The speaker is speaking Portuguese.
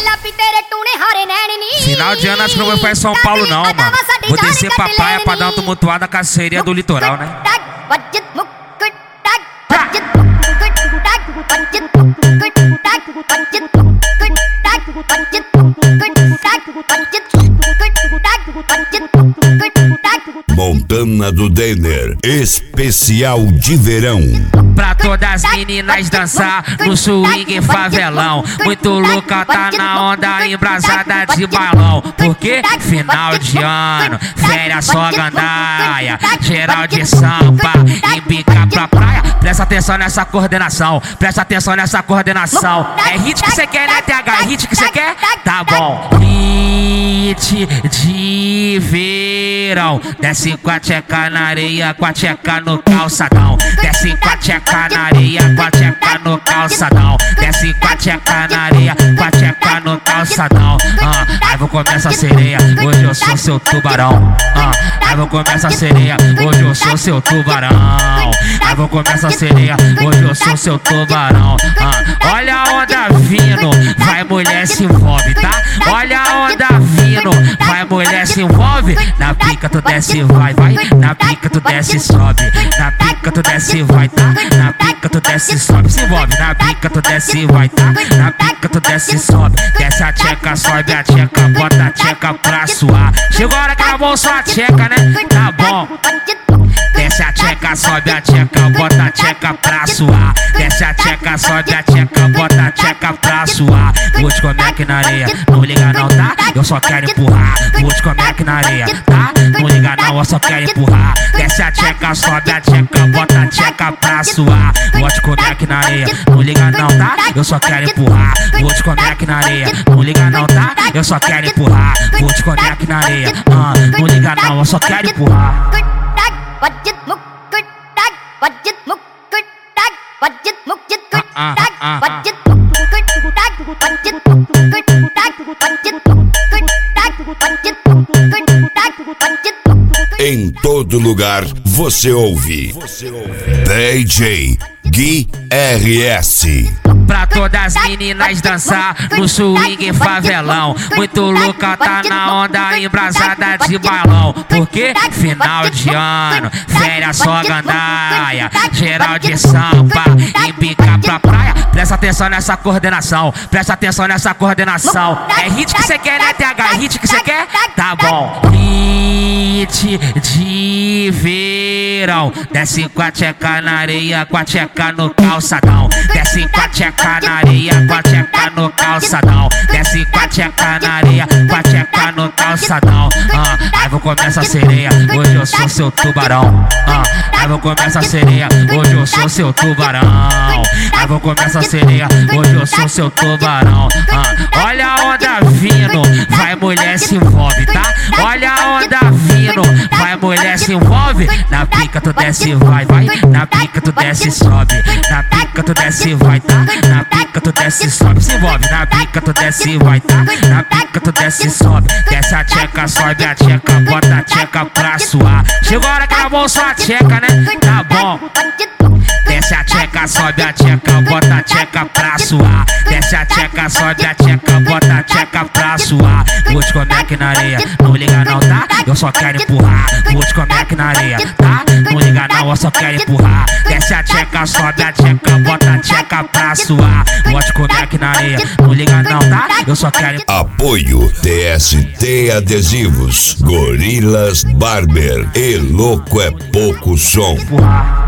Final de ano acho que não vou pra São Paulo não, mano. Vou descer pra praia pra dar uma tumultuada com a sereia do litoral, né? Montana do Denner, especial de verão. Pra todas as meninas dançar no swing favelão. Muito louca, tá na onda, embrasada de balão. Porque final de ano, férias só gandaia. Geral de sampa, embica pra praia. Presta atenção nessa coordenação, presta atenção nessa coordenação. É hit que cê quer, né, TH? É hit que cê quer? Tá bom. Hit de verão. Desce com a tcheca na areia, com a tcheca no calçadão. Desce com a tcheca na areia, com a tcheca no calçadão. Desce com a tcheca na areia, com a tcheca no calçadão. Aí vou comer essa sereia, hoje eu sou seu tubarão. Aí vou comer essa sereia, hoje eu sou seu tubarão. Aí vou comer essa sereia, hoje eu sou seu tubarão. Olha a onda vindo, vai mulher se envolve, tá? Olha a onda vindo, vai mulher se envolve. Na pica tu desce vai, vai. Na pica tu desce e sobe. Na pica tu desce e vai, tá? Na pica tu desce e sobe, se envolve. Na pica tu desce e vai, tá? Na pica tu desce e sobe. Desce a tcheca, sobe a tcheca, bota a tcheca pra suar. Chegou a hora que ela bolsou a tcheca, né? Tá bom. Desce a tcheca, sobe a tcheca, bota a tcheca pra suar. Desce a tcheca, sobe a tcheca, bota a tcheca pra suar. Vou te comer aqui na areia, não liga não, tá? Eu só quero empurrar. Vou te comer aqui na areia, tá? Não liga não, eu só quero empurrar. Desce a tcheca, sobe a tcheca, bota a tcheca pra suar. Vou te comer aqui na areia, não liga não, tá? Eu só quero empurrar. Vou te comer aqui na areia, não liga não, tá? Eu só quero empurrar. Vou te comer aqui na areia, não liga não, eu só quero empurrar. Em todo lugar você ouve DJ Gui RS. Pra todas as meninas dançar no swing favelão. Muito louca, tá na onda, embrasada de balão. Porque final de ano, férias só gandaia. Geral de sampa, embica pra praia. Presta atenção nessa coordenação, presta atenção nessa coordenação. É hit que cê quer, né, TH? É hit que cê quer? Tá bom. Hit de verão. Desce com a tcheca na areia, com a tcheca no calçadão. Desce com a tcheca na areia, com a tcheca no calçadão. Desce com a tcheca na areia, com a tcheca no calçadão. Aí vou comer essa sereia, hoje eu sou seu tubarão. Aí vou comer essa sereia, hoje eu sou seu tubarão. Aí vou comer essa sereia, hoje eu sou seu tubarão. Olha a onda vindo, vai mulher se envolve, tá? Olha a onda vindo, vai mulher se envolve. Na pica tu desce vai, vai. Na pica tu desce e sobe. Na pica tu desce vai, tá? Na pica tu desce e sobe, se envolve. Na pica tu desce vai, tá? Na pica tu desce e sobe. Desce a tcheca, sobe a tcheca, bota a tcheca pra suar. Chegou a hora que ela bolsou a tcheca, né? Tá bom. Desce a tcheca, sobe a tcheca, bota a tcheca pra suar. Desce a tcheca, sobe a tcheca, bota a tcheca pra suar. Vou te comer aqui na areia, não liga não, tá? Eu só quero empurrar. Vou te comer aqui na areia, tá? Não liga não, eu só quero empurrar. Desce a tcheca, sobe a tcheca, bota a tcheca pra suar. Vou te comer aqui na areia, não liga não, tá? Eu só quero. Apoio TST Adesivos, Gorilas Barber e Louco é Pouco Som. Empurrar.